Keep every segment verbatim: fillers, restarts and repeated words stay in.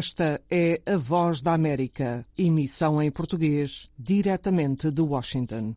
Esta é a Voz da América, emissão em português, diretamente de Washington.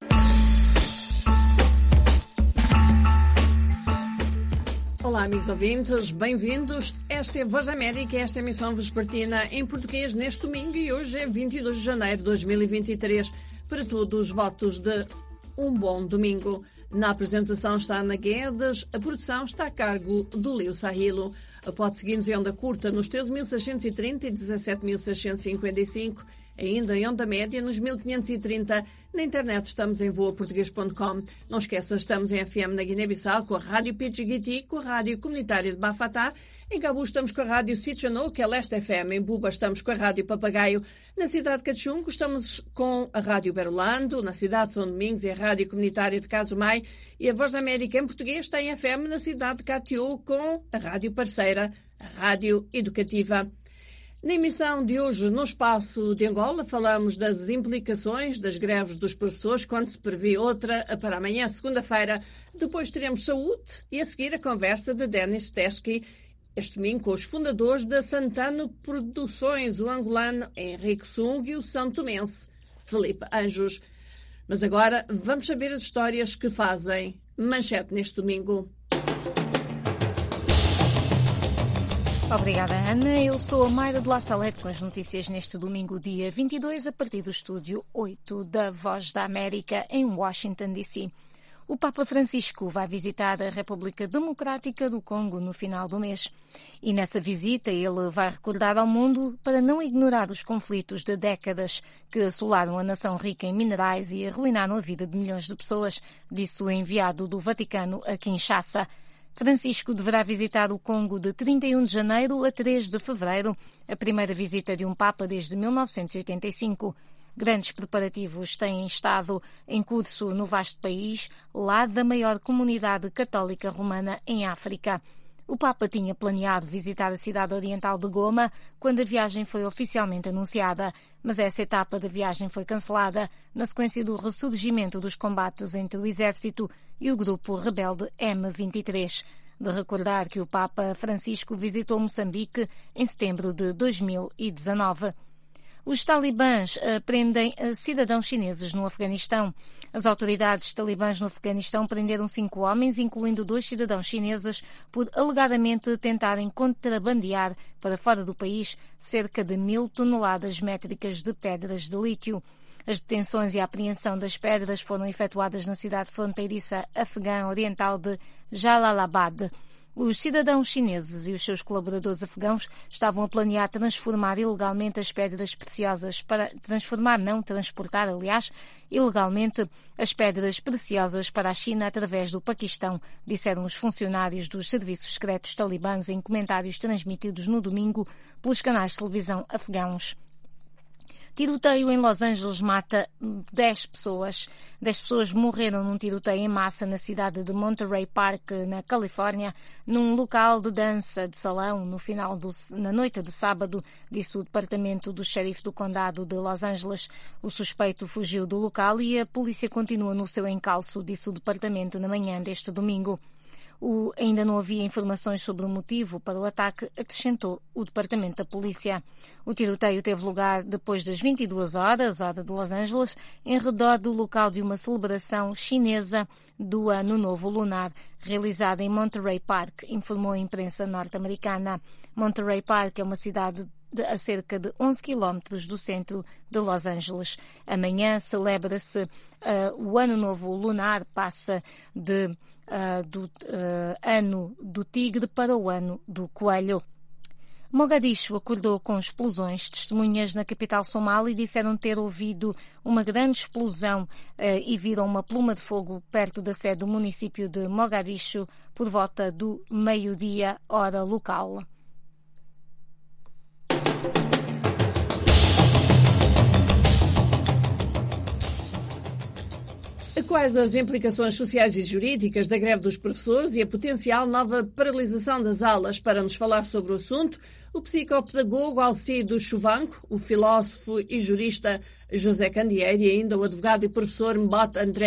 Olá, amigos ouvintes, bem-vindos. Esta é a Voz da América, esta emissão vespertina em português neste domingo e hoje é vinte e dois de janeiro de dois mil e vinte e três. Para todos os votos de um bom domingo. Na apresentação está Ana Guedes, a produção está a cargo do Leo Sahilo. Pode seguir-nos em onda curta nos treze mil seiscentos e trinta e dezassete mil seiscentos e cinquenta e cinco, ainda em onda média nos mil quinhentos e trinta. Na internet estamos em voa português ponto com. Não esqueça, estamos em F M na Guiné-Bissau com a Rádio Pichiguiti, com a Rádio Comunitária de Bafatá. Em Cabo estamos com a Rádio Sitchano, que é Leste F M. Em Buba estamos com a Rádio Papagaio. Na cidade de Cachungo estamos com a Rádio Berolando. Na cidade de São Domingos é a Rádio Comunitária de Casumai. E a Voz da América em português está em F M na cidade de Catiú com a Rádio Parceira, a Rádio Educativa. Na emissão de hoje, no Espaço de Angola, falamos das implicações das greves dos professores, quando se prevê outra para amanhã, segunda-feira. Depois teremos saúde e a seguir a conversa de Denis Teschke, este domingo com os fundadores da Santano Produções, o angolano Henrique Sung e o santomense Felipe Anjos. Mas agora vamos saber as histórias que fazem manchete neste domingo. Obrigada, Ana. Eu sou a Mayra de La Salete com as notícias neste domingo, dia vinte e dois, a partir do estúdio oito da Voz da América, em Washington, D C O Papa Francisco vai visitar a República Democrática do Congo no final do mês. E nessa visita ele vai recordar ao mundo para não ignorar os conflitos de décadas que assolaram a nação rica em minerais e arruinaram a vida de milhões de pessoas, disse o enviado do Vaticano a Kinshasa. Francisco deverá visitar o Congo de trinta e um de janeiro a três de fevereiro, a primeira visita de um Papa desde mil novecentos e oitenta e cinco. Grandes preparativos têm estado em curso no vasto país, lá da maior comunidade católica romana em África. O Papa tinha planeado visitar a cidade oriental de Goma quando a viagem foi oficialmente anunciada, mas essa etapa da viagem foi cancelada na sequência do ressurgimento dos combates entre o exército e o grupo rebelde M vinte e três. De recordar que o Papa Francisco visitou Moçambique em setembro de dois mil e dezanove. Os talibãs prendem cidadãos chineses no Afeganistão. As autoridades talibãs no Afeganistão prenderam cinco homens, incluindo dois cidadãos chineses, por alegadamente tentarem contrabandear para fora do país cerca de mil toneladas métricas de pedras de lítio. As detenções e a apreensão das pedras foram efetuadas na cidade fronteiriça afegã oriental de Jalalabad. Os cidadãos chineses e os seus colaboradores afegãos estavam a planear transformar ilegalmente as pedras preciosas para transformar, não transportar, aliás, ilegalmente as pedras preciosas para a China através do Paquistão, disseram os funcionários dos serviços secretos talibãs em comentários transmitidos no domingo pelos canais de televisão afegãos. Tiroteio em Los Angeles mata dez pessoas. dez pessoas morreram num tiroteio em massa na cidade de Monterey Park, na Califórnia, num local de dança de salão no final do, na noite de sábado, disse o departamento do xerife do condado de Los Angeles. O suspeito fugiu do local e a polícia continua no seu encalço, disse o departamento na manhã deste domingo. O, ainda não havia informações sobre o motivo para o ataque, acrescentou o Departamento da Polícia. O tiroteio teve lugar depois das vinte e duas horas, hora de Los Angeles, em redor do local de uma celebração chinesa do Ano Novo Lunar, realizada em Monterey Park, informou a imprensa norte-americana. Monterey Park é uma cidade de, a cerca de onze quilómetros do centro de Los Angeles. Amanhã celebra-se uh, o Ano Novo Lunar, passa de Uh, do uh, ano do tigre para o ano do coelho. Mogadishu acordou com explosões. Testemunhas na capital somali disseram ter ouvido uma grande explosão uh, e viram uma pluma de fogo perto da sede do município de Mogadishu por volta do meio-dia, hora local. Quais as implicações sociais e jurídicas da greve dos professores e a potencial nova paralisação das aulas? Para nos falar sobre o assunto, o psicopedagogo Alcido Chuvanco, o filósofo e jurista José Candeeiro e ainda o advogado e professor Mbot André.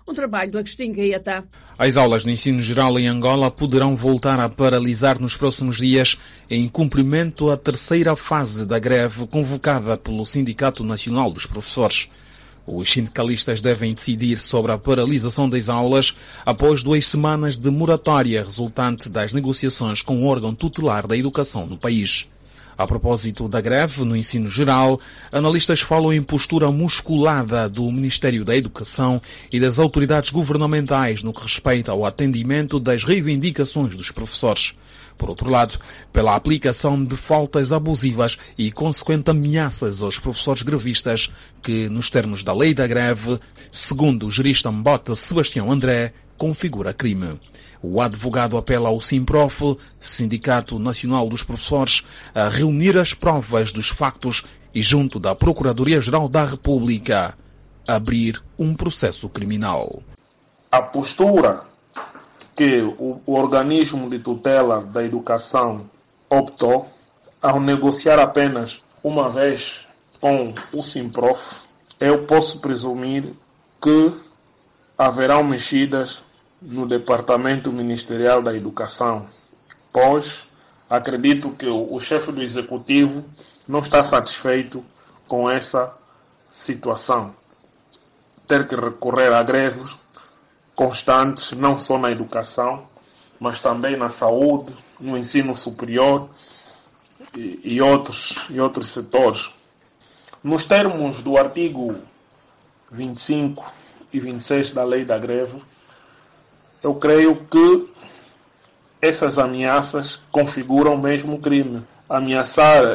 Um trabalho do Agostinho Gaeta. As aulas no ensino geral em Angola poderão voltar a paralisar nos próximos dias em cumprimento à terceira fase da greve convocada pelo Sindicato Nacional dos Professores. Os sindicalistas devem decidir sobre a paralisação das aulas após duas semanas de moratória resultante das negociações com o órgão tutelar da educação no país. A propósito da greve no ensino geral, analistas falam em postura musculada do Ministério da Educação e das autoridades governamentais no que respeita ao atendimento das reivindicações dos professores. Por outro lado, pela aplicação de faltas abusivas e consequente ameaças aos professores grevistas, que, nos termos da lei da greve, segundo o jurista Mbota Sebastião André, configura crime. O advogado apela ao SIMPROF, Sindicato Nacional dos Professores, a reunir as provas dos factos e, junto da Procuradoria-Geral da República, abrir um processo criminal. A postura que o, o organismo de tutela da educação optou ao negociar apenas uma vez com o SIMPROF, eu posso presumir que haverão mexidas no Departamento Ministerial da Educação, pois acredito que o, o chefe do Executivo não está satisfeito com essa situação. Ter que recorrer a greves constantes, não só na educação, mas também na saúde, no ensino superior e, e, outros, e outros setores. Nos termos do artigo vinte e cinco e vinte e seis da Lei da Greve, eu creio que essas ameaças configuram mesmo crime. Ameaçar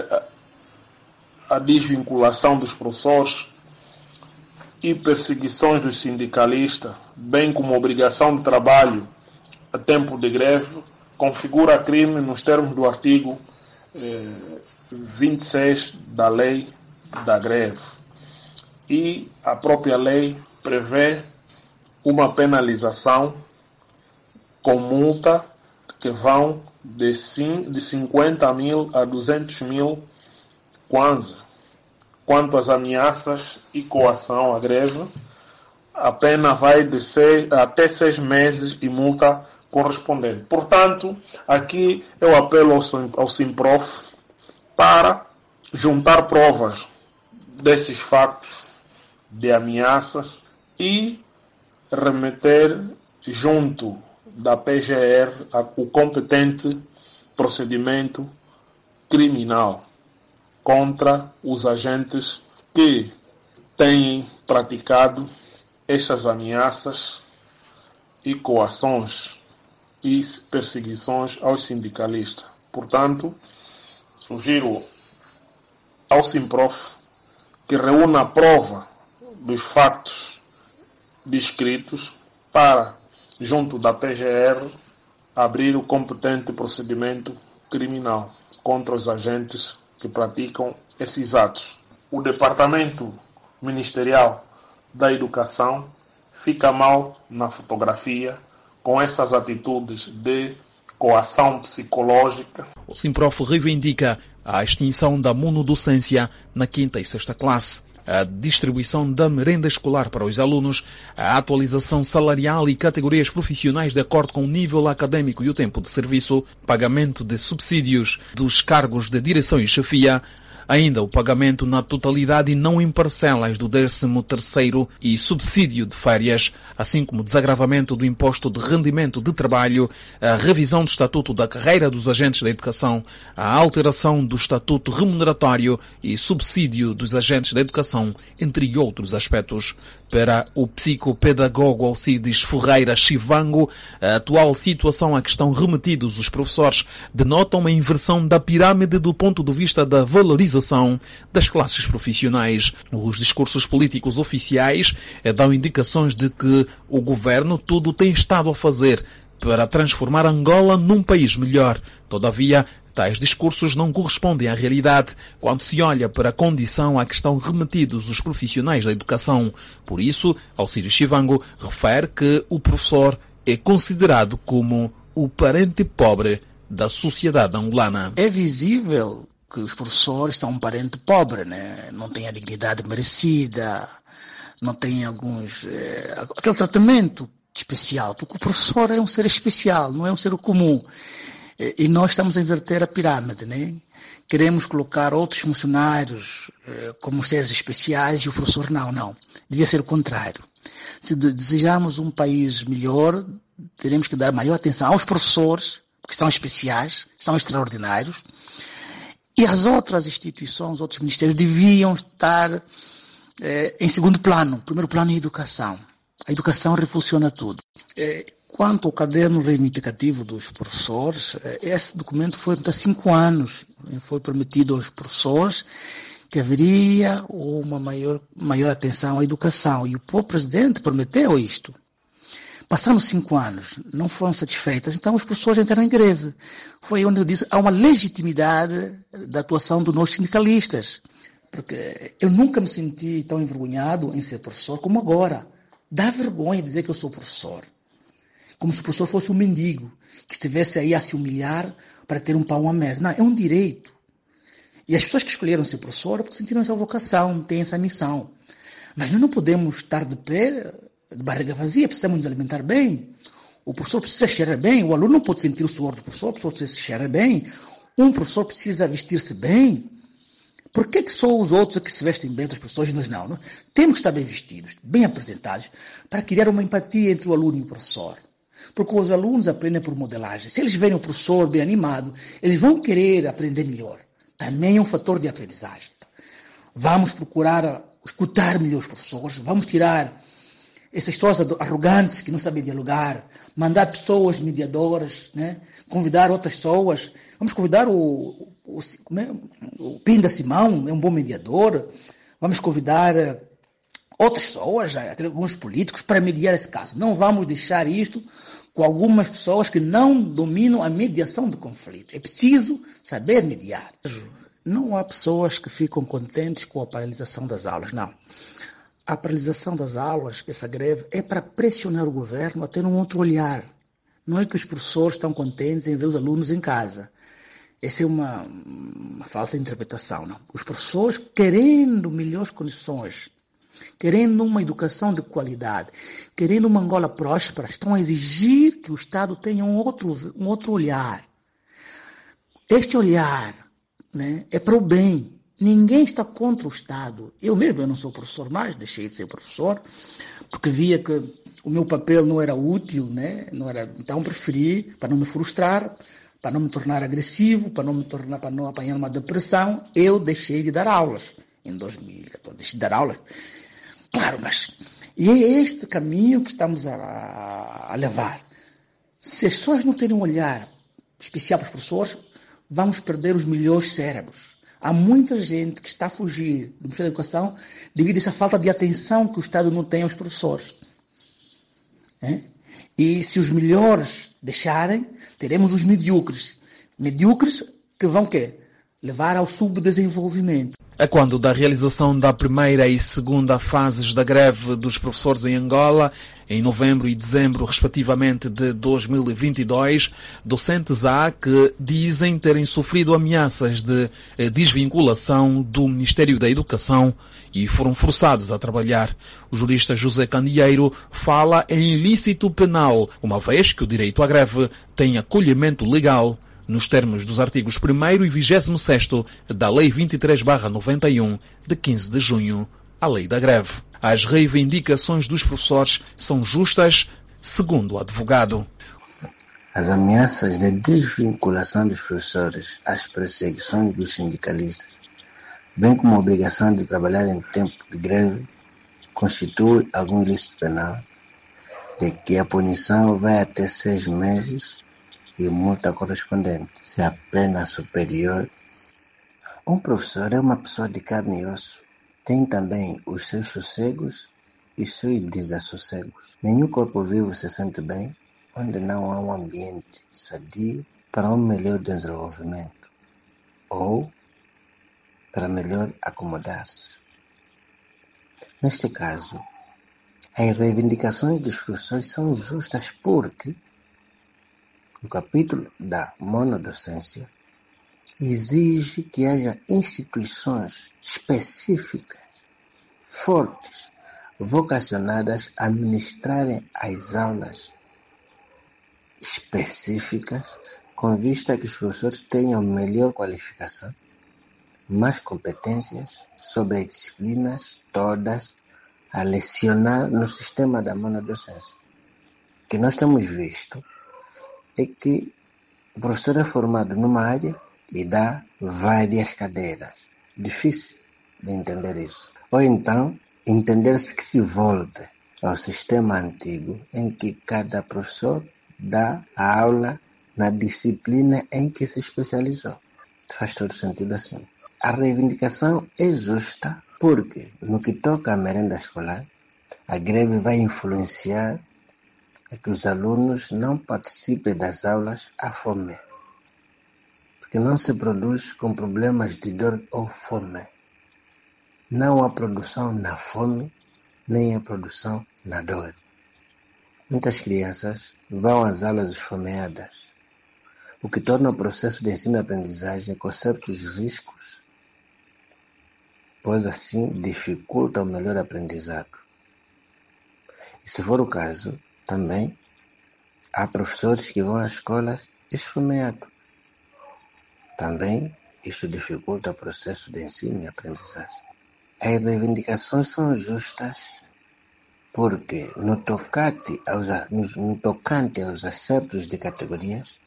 a, a desvinculação dos professores e perseguições dos sindicalistas, bem como obrigação de trabalho a tempo de greve, configura crime nos termos do artigo eh, vinte e seis da Lei da Greve. E a própria lei prevê uma penalização com multa que vão de cinquenta mil a duzentos mil kwanza. Quanto às ameaças e coação à greve, a pena vai de seis, até seis meses e multa correspondente. Portanto, aqui eu apelo ao, ao SIMPROF para juntar provas desses fatos de ameaças e remeter junto da P G R o competente procedimento criminal contra os agentes que têm praticado estas ameaças e coações e perseguições aos sindicalistas. Portanto, sugiro ao SIMPROF que reúna a prova dos fatos descritos para, junto da P G R, abrir o competente procedimento criminal contra os agentes que praticam esses atos. O Departamento Ministerial da Educação fica mal na fotografia com essas atitudes de coação psicológica. O SIMPROF reivindica a extinção da monodocência na quinta e sexta classe, a distribuição da merenda escolar para os alunos, a atualização salarial e categorias profissionais de acordo com o nível acadêmico e o tempo de serviço, pagamento de subsídios dos cargos de direção e chefia, ainda o pagamento na totalidade e não em parcelas do décimo terceiro e subsídio de férias, assim como desagravamento do imposto de rendimento de trabalho, a revisão do estatuto da carreira dos agentes da educação, a alteração do estatuto remuneratório e subsídio dos agentes da educação, entre outros aspectos. Para o psicopedagogo Alcides Ferreira Chivango, a atual situação a que estão remetidos os professores denota uma inversão da pirâmide do ponto de vista da valorização das classes profissionais. Os discursos políticos oficiais dão indicações de que o governo tudo tem estado a fazer para transformar Angola num país melhor. Todavia, tais discursos não correspondem à realidade quando se olha para a condição a que estão remetidos os profissionais da educação. Por isso, Alcides Chivango refere que o professor é considerado como o parente pobre da sociedade angolana. É visível que os professores são um parente pobre, né? Não têm a dignidade merecida, não têm alguns... É, aquele tratamento especial, porque o professor é um ser especial, não é um ser comum. E, e nós estamos a inverter a pirâmide, né? Queremos colocar outros funcionários é, como seres especiais e o professor não, não. Devia ser o contrário. Se de, desejamos um país melhor, teremos que dar maior atenção aos professores, que são especiais, são extraordinários, e as outras instituições, outros ministérios deviam estar eh, em segundo plano. Primeiro plano é a educação. A educação revoluciona tudo. Eh, quanto ao caderno reivindicativo dos professores, eh, esse documento foi há cinco anos. Foi prometido aos professores que haveria uma maior, maior atenção à educação. E o próprio presidente prometeu isto. Passaram cinco anos, não foram satisfeitas, então os professores entraram em greve. Foi onde eu disse, há uma legitimidade da atuação dos nossos sindicalistas. Porque eu nunca me senti tão envergonhado em ser professor como agora. Dá vergonha dizer que eu sou professor. Como se o professor fosse um mendigo, que estivesse aí a se humilhar para ter um pão à mesa. Não, é um direito. E as pessoas que escolheram ser professor porque sentiram essa vocação, têm essa missão. Mas nós não podemos estar de pé... de barriga vazia, precisamos nos alimentar bem. O professor precisa cheirar bem, o aluno não pode sentir o suor do professor, o professor precisa cheirar bem, um professor precisa vestir-se bem. Por que que só os outros que se vestem bem, outras pessoas, nós não, não? Temos que estar bem vestidos, bem apresentados, para criar uma empatia entre o aluno e o professor. Porque os alunos aprendem por modelagem. Se eles verem o professor bem animado, eles vão querer aprender melhor. Também é um fator de aprendizagem. Vamos procurar escutar melhor os professores, vamos tirar essas pessoas arrogantes que não sabem dialogar, mandar pessoas mediadoras, né? Convidar outras pessoas. Vamos convidar o, o, como é? o Pinda Simão, é um bom mediador. Vamos convidar outras pessoas, alguns políticos, para mediar esse caso. Não vamos deixar isto com algumas pessoas que não dominam a mediação de conflitos. É preciso saber mediar. Não há pessoas que ficam contentes com a paralisação das aulas, não. A paralisação das aulas, essa greve, é para pressionar o governo a ter um outro olhar. Não é que os professores estão contentes em ver os alunos em casa. Essa é uma, uma falsa interpretação, não. Os professores, querendo melhores condições, querendo uma educação de qualidade, querendo uma Angola próspera, estão a exigir que o Estado tenha um outro, um outro olhar. Este olhar, né, é para o bem. Ninguém está contra o Estado. Eu mesmo eu não sou professor mais, deixei de ser professor, porque via que o meu papel não era útil, né? Não era, então preferi, para não me frustrar, para não me tornar agressivo, para não me tornar, para não apanhar uma depressão, eu deixei de dar aulas em dois mil e catorze. Deixei de dar aulas. Claro, mas e é este caminho que estamos a, a levar. Se as pessoas não terem um olhar especial para os professores, vamos perder os melhores cérebros. Há muita gente que está a fugir do Ministério da Educação devido a essa falta de atenção que o Estado não tem aos professores. É? E se os melhores deixarem, teremos os medíocres. Medíocres que vão quê? Levar ao subdesenvolvimento. É quando da realização da primeira e segunda fases da greve dos professores em Angola, em novembro e dezembro, respectivamente, de dois mil e vinte e dois, docentes há que dizem terem sofrido ameaças de desvinculação do Ministério da Educação e foram forçados a trabalhar. O jurista José Candeeiro fala em ilícito penal, uma vez que o direito à greve tem acolhimento legal nos termos dos artigos primeiro e vigésimo sexto da Lei vinte e três barra noventa e um, de quinze de junho, a Lei da Greve. As reivindicações dos professores são justas, segundo o advogado. As ameaças de desvinculação dos professores, as perseguições dos sindicalistas, bem como a obrigação de trabalhar em tempo de greve, constitui algum ilícito penal, de que a punição vai até seis meses e multa correspondente, se a pena superior. Um professor é uma pessoa de carne e osso. Tem também os seus sossegos e os seus desassossegos. Nenhum corpo vivo se sente bem onde não há um ambiente sadio para um melhor desenvolvimento ou para melhor acomodar-se. Neste caso, as reivindicações dos professores são justas porque o capítulo da monodocência exige que haja instituições específicas, fortes, vocacionadas a ministrarem as aulas específicas com vista a que os professores tenham melhor qualificação, mais competências sobre as disciplinas todas a lecionar no sistema da monodocência. O que nós temos visto é que o professor é formado numa área e dá várias cadeiras. Difícil de entender isso. Ou então, entender-se que se volte ao sistema antigo em que cada professor dá a aula na disciplina em que se especializou. Faz todo sentido assim. A reivindicação é justa porque, no que toca à merenda escolar, a greve vai influenciar a que os alunos não participem das aulas à fome, porque não se produz com problemas de dor ou fome. Não há produção na fome, nem há produção na dor. Muitas crianças vão às aulas esfomeadas, o que torna o processo de ensino-aprendizagem com certos riscos, pois assim dificulta o melhor aprendizado. E se for o caso, também há professores que vão às escolas esfomeados. Também isso dificulta o processo de ensino e aprendizagem. As reivindicações são justas porque no tocante aos, no tocante aos acertos de categorias,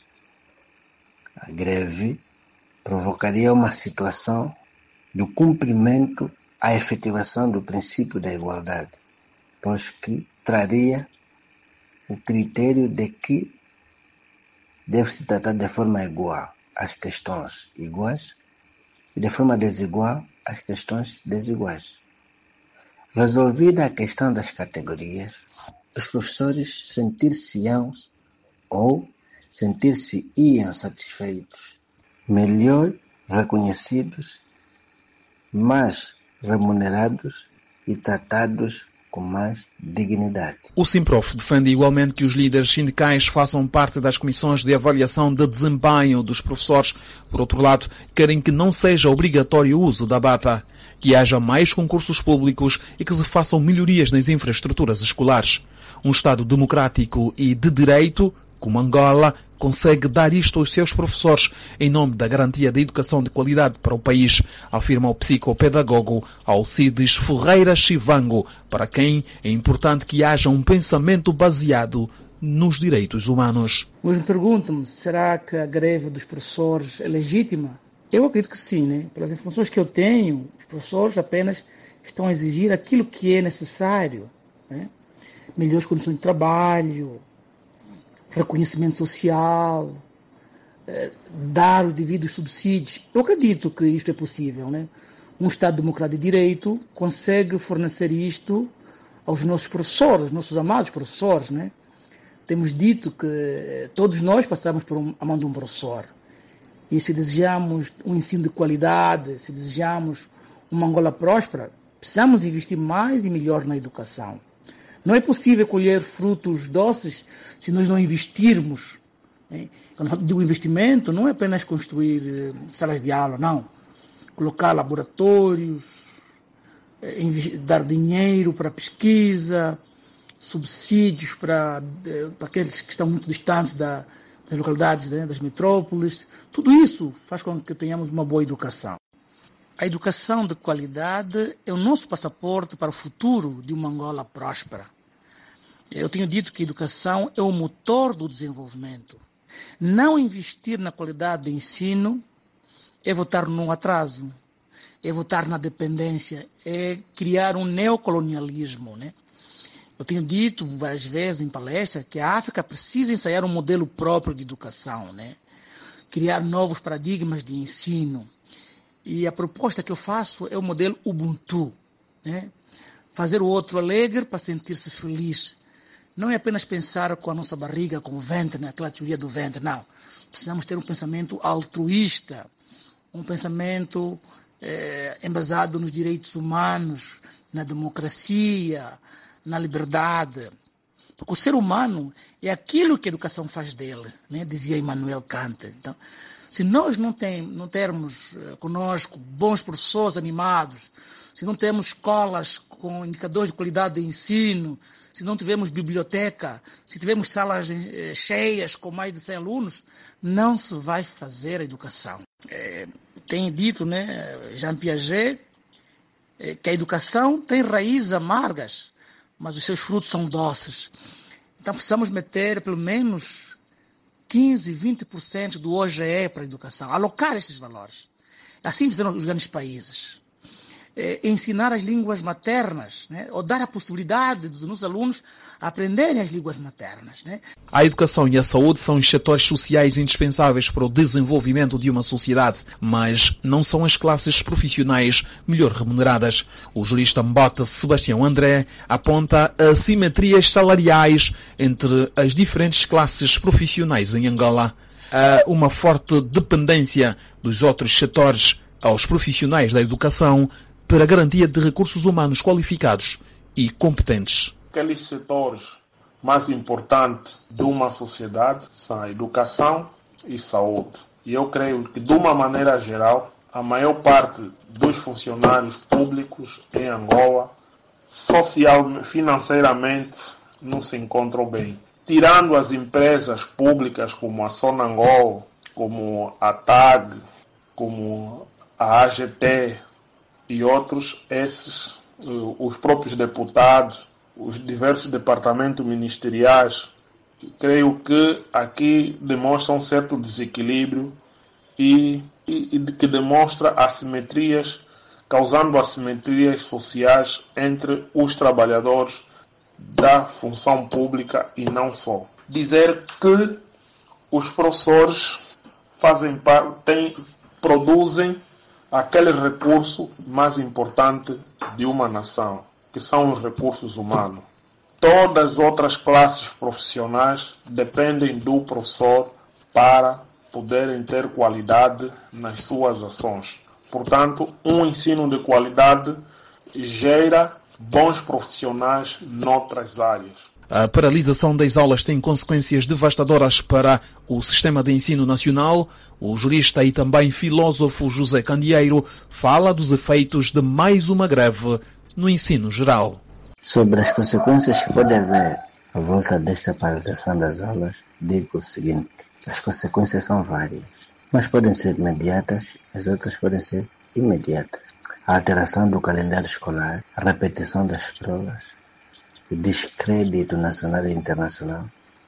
a greve provocaria uma situação do cumprimento à efetivação do princípio da igualdade, pois que traria o critério de que deve-se tratar de forma igual as questões iguais e de forma desigual as questões desiguais. Resolvida a questão das categorias, os professores sentir-se-ão ou sentir-se-iam satisfeitos, melhor reconhecidos, mais remunerados e tratados com mais dignidade. O Simprof defende igualmente que os líderes sindicais façam parte das comissões de avaliação de desempenho dos professores. Por outro lado, querem que não seja obrigatório o uso da bata, que haja mais concursos públicos e que se façam melhorias nas infraestruturas escolares. Um Estado democrático e de direito, como Angola, consegue dar isto aos seus professores em nome da garantia da educação de qualidade para o país, afirma o psicopedagogo Alcides Ferreira Chivango, para quem é importante que haja um pensamento baseado nos direitos humanos. Mas me pergunto-me, será que a greve dos professores é legítima? Eu acredito que sim, né? Pelas informações que eu tenho, os professores apenas estão a exigir aquilo que é necessário, né? Melhores condições de trabalho, reconhecimento social, eh, dar os devidos subsídios. Eu acredito que isto é possível, né? Um Estado democrático de direito consegue fornecer isto aos nossos professores, nossos amados professores, né? Temos dito que todos nós passamos por um, a mão de um professor. E se desejamos um ensino de qualidade, se desejamos uma Angola próspera, precisamos investir mais e melhor na educação. Não é possível colher frutos doces se nós não investirmos. Né? Quando eu digo investimento, não é apenas construir salas de aula, não. Colocar laboratórios, dar dinheiro para pesquisa, subsídios para, para aqueles que estão muito distantes da, das localidades, né, das metrópoles. Tudo isso faz com que tenhamos uma boa educação. A educação de qualidade é o nosso passaporte para o futuro de uma Angola próspera. Eu tenho dito que a educação é o motor do desenvolvimento. Não investir na qualidade do ensino é votar num atraso, é votar na dependência, é criar um neocolonialismo, né? Eu tenho dito várias vezes em palestras que a África precisa ensaiar um modelo próprio de educação, né? Criar novos paradigmas de ensino. E a proposta que eu faço é o modelo Ubuntu, né? Fazer o outro alegre para sentir-se feliz. Não é apenas pensar com a nossa barriga, com o ventre, né? Aquela teoria do ventre, não. Precisamos ter um pensamento altruísta, um pensamento eh, embasado nos direitos humanos, na democracia, na liberdade. Porque o ser humano é aquilo que a educação faz dele, né? Dizia Immanuel Kant. Então, se nós não, tem, não termos conosco bons professores animados, se não temos escolas com indicadores de qualidade de ensino, se não tivermos biblioteca, se tivermos salas cheias com mais de cem alunos, não se vai fazer a educação. É, tem dito, né, Jean Piaget, é, que a educação tem raízes amargas, mas os seus frutos são doces. Então precisamos meter pelo menos quinze, vinte por cento do O G E para a educação, alocar esses valores. Assim fizeram os grandes países. É, ensinar as línguas maternas, né? Ou dar a possibilidade dos nossos alunos aprenderem as línguas maternas. Né? A educação e a saúde são os setores sociais indispensáveis para o desenvolvimento de uma sociedade, mas não são as classes profissionais melhor remuneradas. O jurista Mbota Sebastião André aponta assimetrias salariais entre as diferentes classes profissionais em Angola. Há uma forte dependência dos outros setores aos profissionais da educação para a garantia de recursos humanos qualificados e competentes. Aqueles setores mais importantes de uma sociedade são a educação e saúde. E eu creio que, de uma maneira geral, a maior parte dos funcionários públicos em Angola, social, financeiramente, não se encontram bem. Tirando as empresas públicas como a Sonangol, como a T A G, como a A G T e outros, esses, os próprios deputados, os diversos departamentos ministeriais, creio que aqui demonstra um certo desequilíbrio e, e, e que demonstra assimetrias, causando assimetrias sociais entre os trabalhadores da função pública e não só. Dizer que os professores fazem parte, têm, produzem aquele recurso mais importante de uma nação, que são os recursos humanos. Todas as outras classes profissionais dependem do professor para poderem ter qualidade nas suas ações. Portanto, um ensino de qualidade gera bons profissionais noutras áreas. A paralisação das aulas tem consequências devastadoras para o sistema de ensino nacional. O jurista e também filósofo José Candeeiro fala dos efeitos de mais uma greve no ensino geral. Sobre as consequências que pode haver à volta desta paralisação das aulas, digo o seguinte: as consequências são várias, mas podem ser imediatas, as outras podem ser imediatas. A alteração do calendário escolar, a repetição das provas, o descrédito nacional e internacional,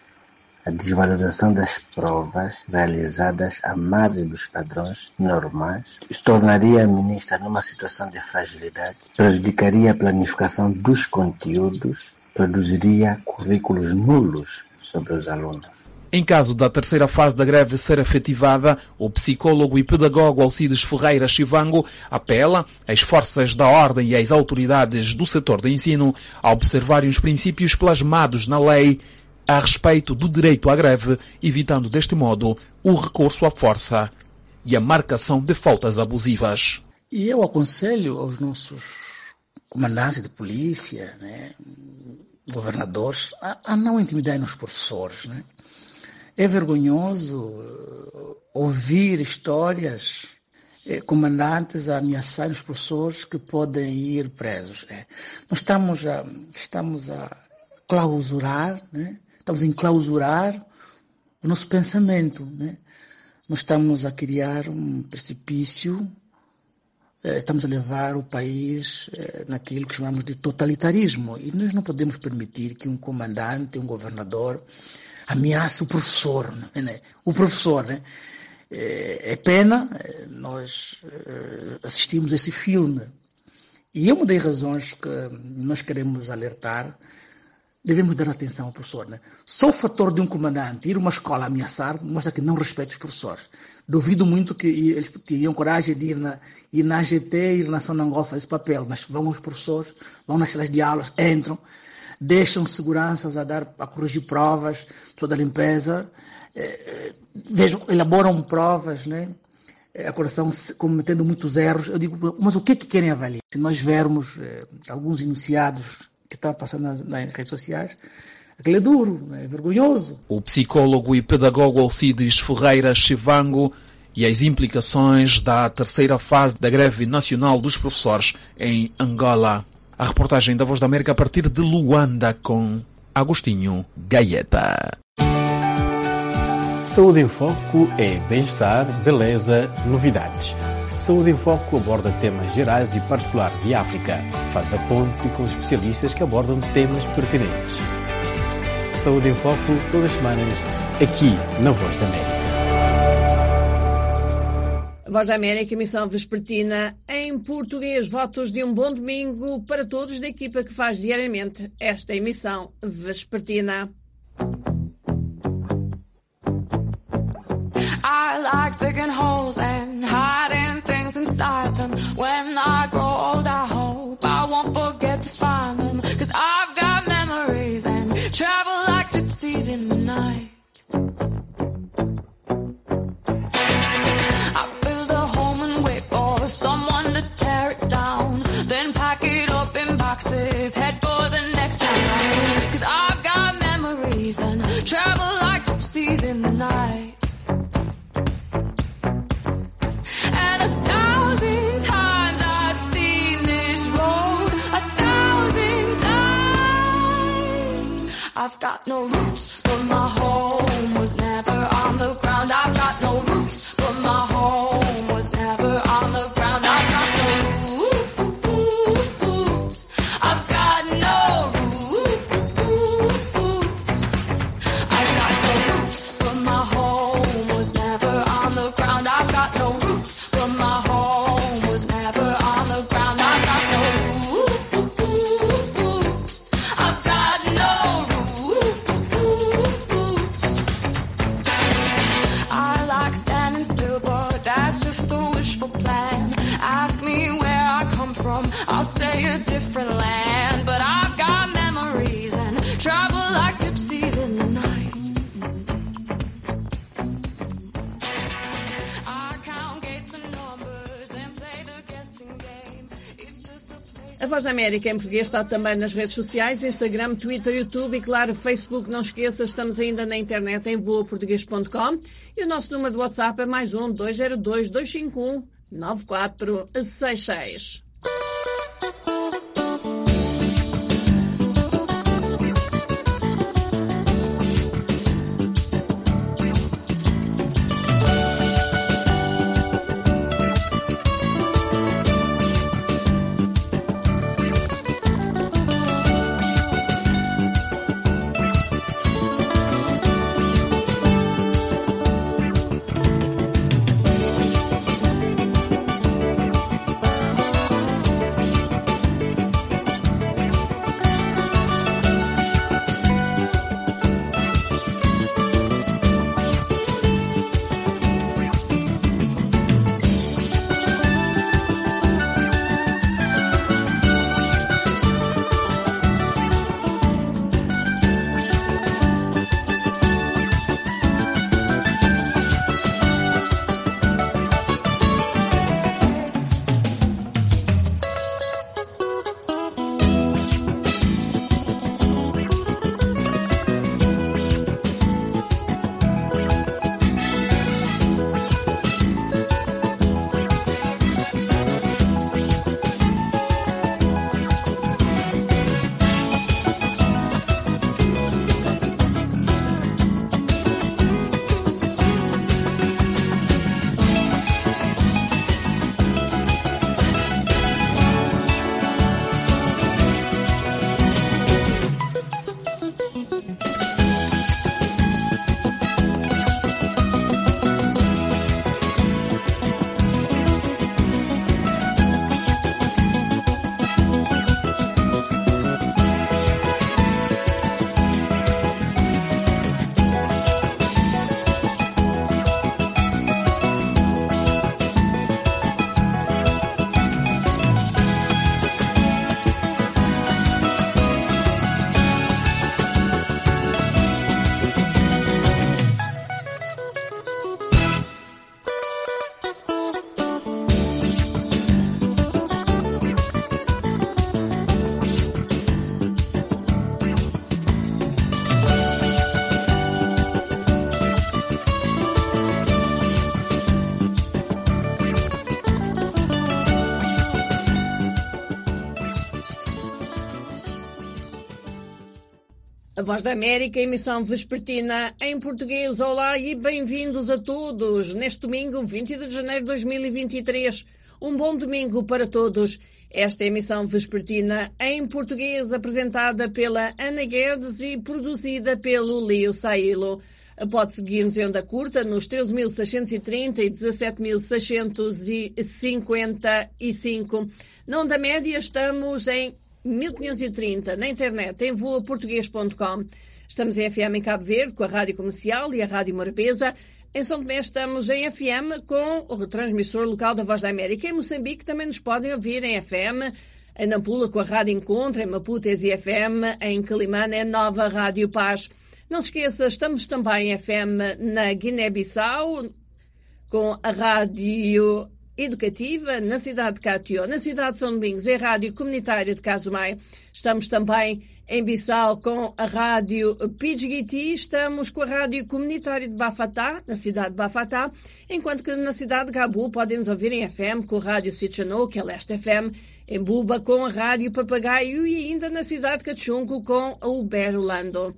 a desvalorização das provas realizadas à margem dos padrões normais, isso tornaria a ministra numa situação de fragilidade, prejudicaria a planificação dos conteúdos, produziria currículos nulos sobre os alunos. Em caso da terceira fase da greve ser efetivada, o psicólogo e pedagogo Alcides Ferreira Chivango apela às forças da ordem e às autoridades do setor de ensino a observarem os princípios plasmados na lei a respeito do direito à greve, evitando deste modo o recurso à força e a marcação de faltas abusivas. E eu aconselho aos nossos comandantes de polícia, né, governadores, a, a não intimidarem os professores, né? É vergonhoso ouvir histórias, eh, comandantes a ameaçar os professores que podem ir presos. É. Nós estamos a, estamos a clausurar, né? Estamos a enclausurar o nosso pensamento. Né? Nós estamos a criar um precipício, eh, estamos a levar o país eh, naquilo que chamamos de totalitarismo. E nós não podemos permitir que um comandante, um governador, ameaça o professor, né? O professor, né? É pena, nós assistimos a esse filme. E é uma das razões que nós queremos alertar, devemos dar atenção ao professor, né? Só o fator de um comandante ir a uma escola ameaçar mostra que não respeita os professores. Duvido muito que eles teriam coragem de ir na, ir na A G T, ir na Sonangol fazer esse papel, mas vão os professores, vão nas salas de aulas, entram, deixam seguranças a dar, a corrigir provas, toda a limpeza, eh, vejam, elaboram provas, né? A correção cometendo muitos erros. Eu digo, mas o que é que querem avaliar? Se nós vermos eh, alguns enunciados que estão passando nas, nas redes sociais, Aquilo é duro, é vergonhoso. O psicólogo e pedagogo Alcides Ferreira Chivango e as implicações da terceira fase da greve nacional dos professores em Angola. A reportagem da Voz da América a partir de Luanda com Agostinho Gaeta. Saúde em Foco é bem-estar, beleza, novidades. Saúde em Foco aborda temas gerais e particulares de África. Faz a ponte com especialistas que abordam temas pertinentes. Saúde em Foco, todas as semanas, aqui na Voz da América. Voz da América, emissão vespertina em português. Votos de um bom domingo para todos da equipa que faz diariamente esta emissão vespertina. I like digging holes and hiding things inside them. When I grow old, I hope I won't forget to find them. 'Cause I've got memories and travel like gypsies in the night. I build a home and wait for someone to tear it down. Then pack it up in boxes, head for the next town. 'Cause I've got memories and travel like gypsies in the night. I've got no roots, but my home was never on the ground. I've got no roots, but my home was never on the ground. I've got no roots. I've got no roots. I've got no roots, but my home was never on the ground. I've got no roots, but my home was never on the ground. I've got no roots. I've got no I'll say a different land, but I've got memories and travel like gypsies in the night. I count gates and numbers and play the guessing game. It's just a place. A Voz da América em português está também nas redes sociais, Instagram, Twitter, YouTube e, claro, Facebook. Não esqueça, estamos ainda na internet em voa português ponto com e o nosso número de WhatsApp é mais um dois zero dois, dois cinco um, nove quatro seis seis. Voz da América, emissão vespertina em português. Olá e bem-vindos a todos neste domingo, vinte e dois de janeiro de dois mil e vinte e três. Um bom domingo para todos. Esta é a emissão vespertina em português, apresentada pela Ana Guedes e produzida pelo Leo Sailo. Pode seguir-nos em onda curta nos treze mil seiscentos e trinta e dezassete mil seiscentos e cinquenta e cinco. Na onda média estamos em mil quinhentos e trinta, na internet, em voa português ponto com. Estamos em F M em Cabo Verde, com a Rádio Comercial e a Rádio Morabeza. Em São Tomé estamos em F M com o retransmissor local da Voz da América. Em Moçambique também nos podem ouvir em F M. Em Nampula com a Rádio Encontro, em Maputo e F M. Em Quelimane é Nova Rádio Paz. Não se esqueça, estamos também em F M na Guiné-Bissau com a Rádio Educativa, na cidade de Catió, na cidade de São Domingos, é a Rádio Comunitária de Casumai. Estamos também em Bissau com a Rádio Pidgiti, estamos com a Rádio Comunitária de Bafatá, na cidade de Bafatá, enquanto que na cidade de Gabu podem nos ouvir em F M com a Rádio Sitchanou, que é Leste F M, em Buba com a Rádio Papagaio e ainda na cidade de Cachunco com o Berulando.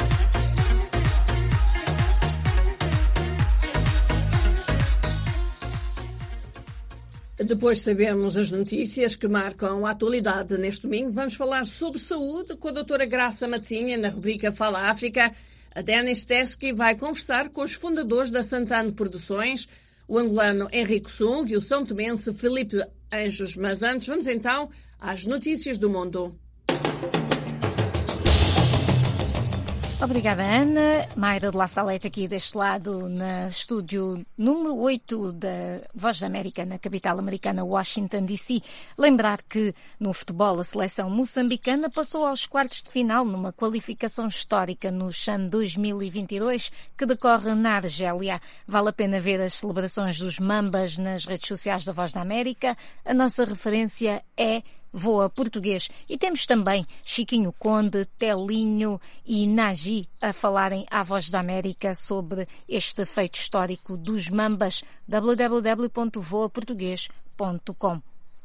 Depois de sabermos as notícias que marcam a atualidade neste domingo, vamos falar sobre saúde com a doutora Graça Matzinha na rubrica Fala África. A Denis Teskey vai conversar com os fundadores da Santana Produções, o angolano Henrique Sung e o são tomense Felipe Anjos. Mas antes, vamos então às notícias do mundo. Obrigada, Ana. Mayra de La Salete aqui deste lado, no estúdio número oito da Voz da América, na capital americana, Washington, D C. Lembrar que no futebol a seleção moçambicana passou aos quartos de final numa qualificação histórica no CHAN dois mil e vinte e dois, que decorre na Argélia. Vale a pena ver as celebrações dos Mambas nas redes sociais da Voz da América. A nossa referência é Voa Português. E temos também Chiquinho Conde, Telinho e Nagi a falarem à Voz da América sobre este feito histórico dos Mambas. w w w ponto voa português ponto com.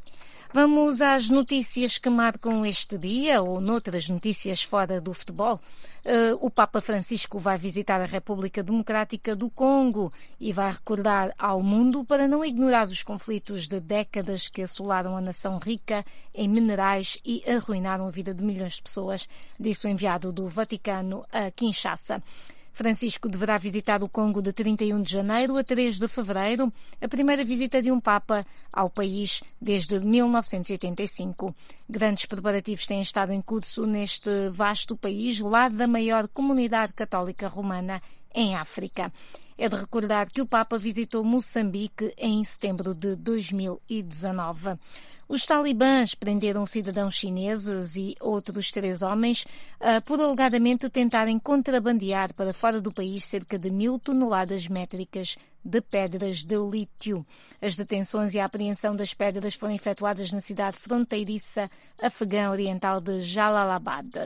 Vamos às notícias que marcam este dia, ou noutras notícias fora do futebol. Uh, o Papa Francisco vai visitar a República Democrática do Congo e vai recordar ao mundo para não ignorar os conflitos de décadas que assolaram a nação rica em minerais e arruinaram a vida de milhões de pessoas, disse o enviado do Vaticano a Kinshasa. Francisco deverá visitar o Congo de trinta e um de janeiro a três de fevereiro, a primeira visita de um Papa ao país desde mil novecentos e oitenta e cinco. Grandes preparativos têm estado em curso neste vasto país, lá da maior comunidade católica romana em África. É de recordar que o Papa visitou Moçambique em setembro de dois mil e dezanove. Os talibãs prenderam cidadãos chineses e outros três homens uh, por alegadamente tentarem contrabandear para fora do país cerca de mil toneladas métricas de pedras de lítio. As detenções e a apreensão das pedras foram efetuadas na cidade fronteiriça afegã oriental de Jalalabad.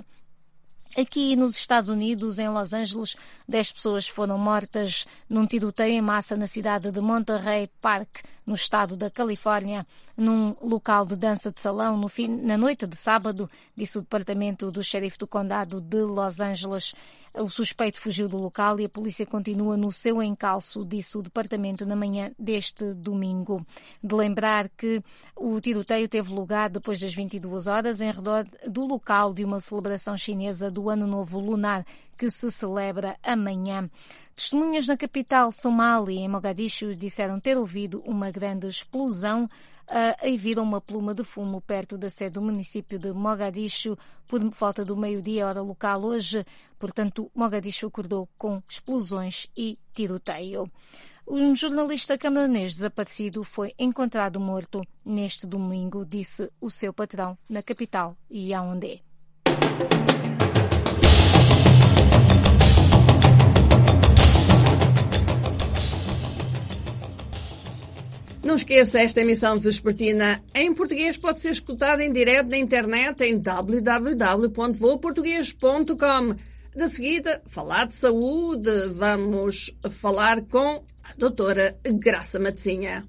Aqui nos Estados Unidos, em Los Angeles, dez pessoas foram mortas num tiroteio em massa na cidade de Monterey Park, no estado da Califórnia, num local de dança de salão no fim, na noite de sábado, disse o departamento do xerife do condado de Los Angeles. O suspeito fugiu do local e a polícia continua no seu encalço, disse o departamento na manhã deste domingo. De lembrar que o tiroteio teve lugar depois das vinte e duas horas em redor do local de uma celebração chinesa do Ano Novo Lunar, que se celebra amanhã. Testemunhas na capital Somali, em Mogadishu, disseram ter ouvido uma grande explosão uh, e viram uma pluma de fumo perto da sede do município de Mogadishu por volta do meio-dia, hora local hoje. Portanto, Mogadishu acordou com explosões e tiroteio. Um jornalista camaronês desaparecido foi encontrado morto neste domingo, disse o seu patrão na capital, Yaoundé. Não esqueça, esta emissão vespertina em português pode ser escutada em direto na internet em w w w ponto voa português ponto com. De seguida, falar de saúde, vamos falar com a doutora Graça Matzinha.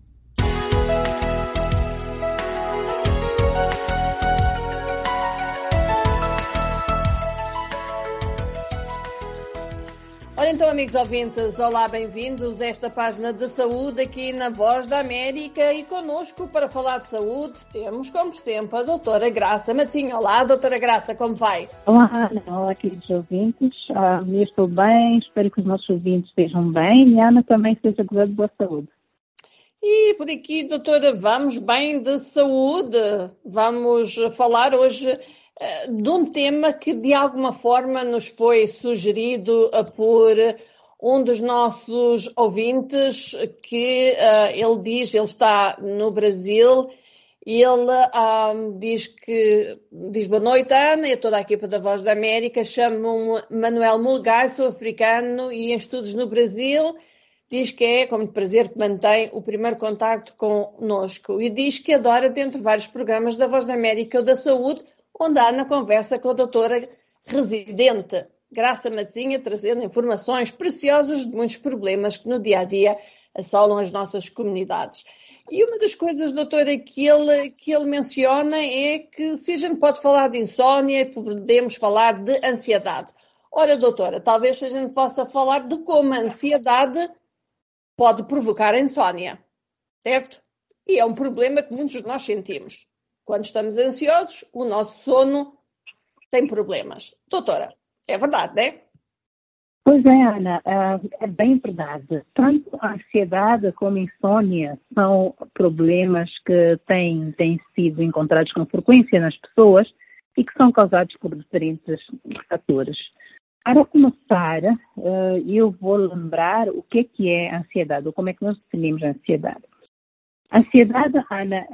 Ora então, amigos ouvintes, olá, bem-vindos a esta página de saúde aqui na Voz da América e connosco para falar de saúde temos, como sempre, a doutora Graça Matosinho. Olá, doutora Graça, como vai? Olá, Ana. Olá, queridos ouvintes. Ah, eu estou bem, espero que os nossos ouvintes estejam bem e a Ana também esteja gozando de boa saúde. E por aqui, doutora, vamos bem de saúde. Vamos falar hoje de um tema que de alguma forma nos foi sugerido por um dos nossos ouvintes, que uh, ele diz, ele está no Brasil, e ele uh, diz que, diz boa noite, Ana, e a toda a equipa da Voz da América, chamo-me Manuel Mulgar, sou africano e em estudos no Brasil, diz que é com muito prazer que mantém o primeiro contacto connosco e diz que adora, dentre vários programas da Voz da América ou da Saúde, onde a Ana conversa com a doutora residente Graça Matosinho, trazendo informações preciosas de muitos problemas que no dia-a-dia assolam as nossas comunidades. E uma das coisas, doutora, que ele, que ele menciona é que se a gente pode falar de insónia, podemos falar de ansiedade. Ora, doutora, talvez a gente possa falar de como a ansiedade pode provocar a insónia, certo? E é um problema que muitos de nós sentimos. Quando estamos ansiosos, o nosso sono tem problemas. Doutora, é verdade, não é? Pois é, Ana, é bem verdade. Tanto a ansiedade como a insônia são problemas que têm, têm sido encontrados com frequência nas pessoas e que são causados por diferentes fatores. Para começar, eu vou lembrar o que é que é a ansiedade, ou como é que nós definimos a ansiedade. A ansiedade, Ana,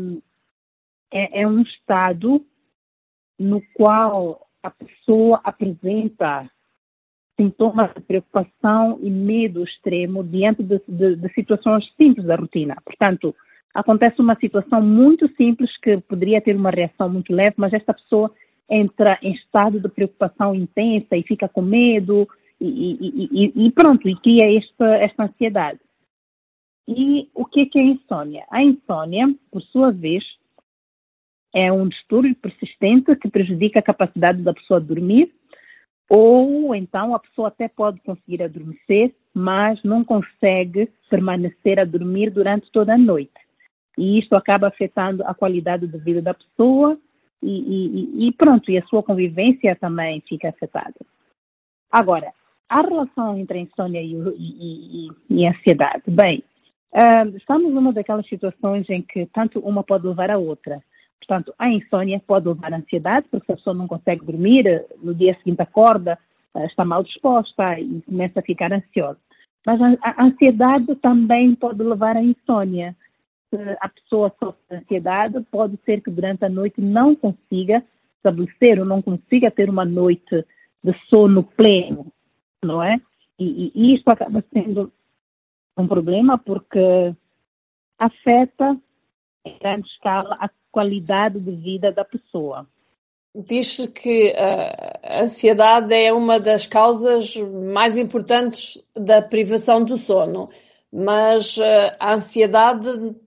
é, é um estado no qual a pessoa apresenta sintomas de preocupação e medo extremo diante de, de, de situações simples da rotina. Portanto, acontece uma situação muito simples que poderia ter uma reação muito leve, mas esta pessoa entra em estado de preocupação intensa e fica com medo e, e, e, e pronto, e cria esta, esta ansiedade. E o que é, que é a insônia? A insônia, por sua vez, é um distúrbio persistente que prejudica a capacidade da pessoa de dormir, ou então a pessoa até pode conseguir adormecer, mas não consegue permanecer a dormir durante toda a noite. E isto acaba afetando a qualidade de vida da pessoa e, e, e pronto, e a sua convivência também fica afetada. Agora, a relação entre a insônia e, e, e, e a ansiedade. Bem, uh, estamos numa daquelas situações em que tanto uma pode levar a outra. Portanto, a insônia pode levar à ansiedade, porque a pessoa não consegue dormir, no dia seguinte acorda, está mal disposta e começa a ficar ansiosa. Mas a ansiedade também pode levar à insônia. Se a pessoa sofre de ansiedade, pode ser que durante a noite não consiga estabelecer ou não consiga ter uma noite de sono pleno, não é? E, e isto acaba sendo um problema porque afeta em grande escala a qualidade de vida da pessoa. Diz-se que a ansiedade é uma das causas mais importantes da privação do sono, mas a ansiedade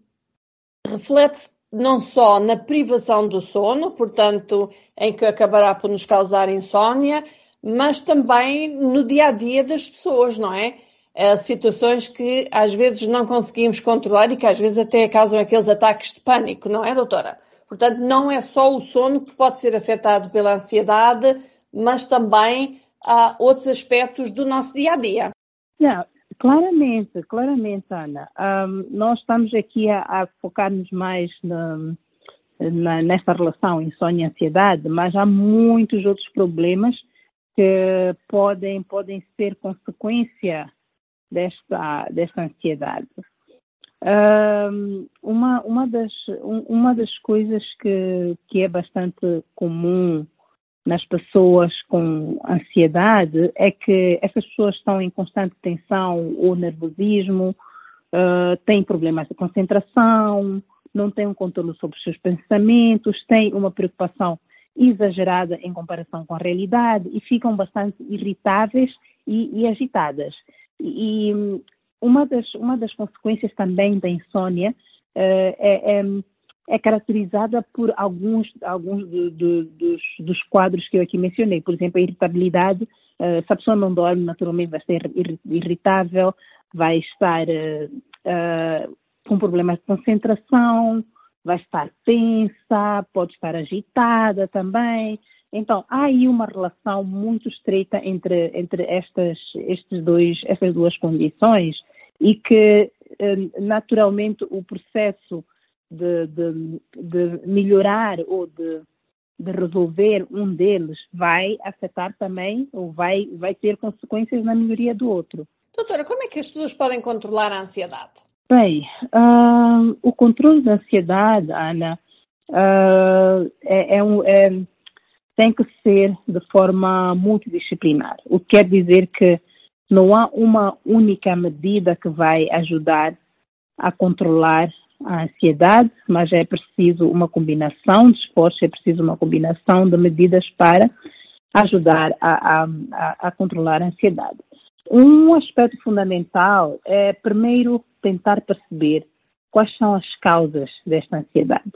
reflete não só na privação do sono, portanto, em que acabará por nos causar insónia, mas também no dia-a-dia das pessoas, não é? É, situações que às vezes não conseguimos controlar e que às vezes até causam aqueles ataques de pânico, não é, doutora? Portanto, não é só o sono que pode ser afetado pela ansiedade, mas também há outros aspectos do nosso dia-a-dia. Não, claramente, claramente, Ana. Um, nós estamos aqui a, a focar-nos mais na, na, nesta relação insônia e ansiedade, mas há muitos outros problemas que podem, podem ser consequência desta, desta ansiedade. Um, uma, uma, das, uma das coisas que, que é bastante comum nas pessoas com ansiedade é que essas pessoas estão em constante tensão ou nervosismo, uh, têm problemas de concentração, não têm um controle sobre os seus pensamentos, têm uma preocupação exagerada em comparação com a realidade e ficam bastante irritáveis e, e agitadas. E, e uma, das, uma das consequências também da insônia uh, é, é, é caracterizada por alguns, alguns do, do, dos, dos quadros que eu aqui mencionei. Por exemplo, a irritabilidade Uh, se a pessoa não dorme, naturalmente vai ser irritável, vai estar uh, uh, com problemas de concentração, vai estar tensa, pode estar agitada também. Então, há aí uma relação muito estreita entre, entre estas, estes dois, estas duas condições e que, naturalmente, o processo de, de, de melhorar ou de, de resolver um deles vai afetar também ou vai, vai ter consequências na melhoria do outro. Doutora, como é que as pessoas podem controlar a ansiedade? Bem, uh, o controle da ansiedade, Ana, uh, é, é um... É, tem que ser de forma multidisciplinar. O que quer dizer que não há uma única medida que vai ajudar a controlar a ansiedade, mas é preciso uma combinação de esforços, é preciso uma combinação de medidas para ajudar a, a, a, a controlar a ansiedade. Um aspecto fundamental é, primeiro, tentar perceber quais são as causas desta ansiedade.